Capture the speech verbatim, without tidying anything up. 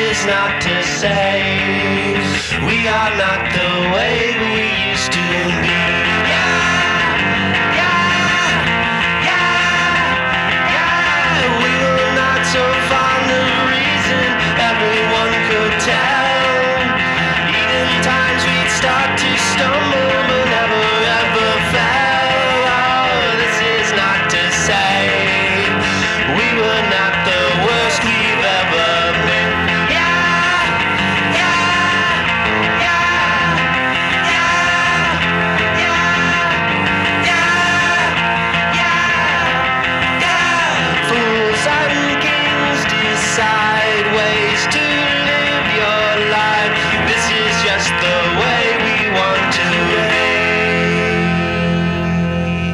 is not to say we are not the way we used to be.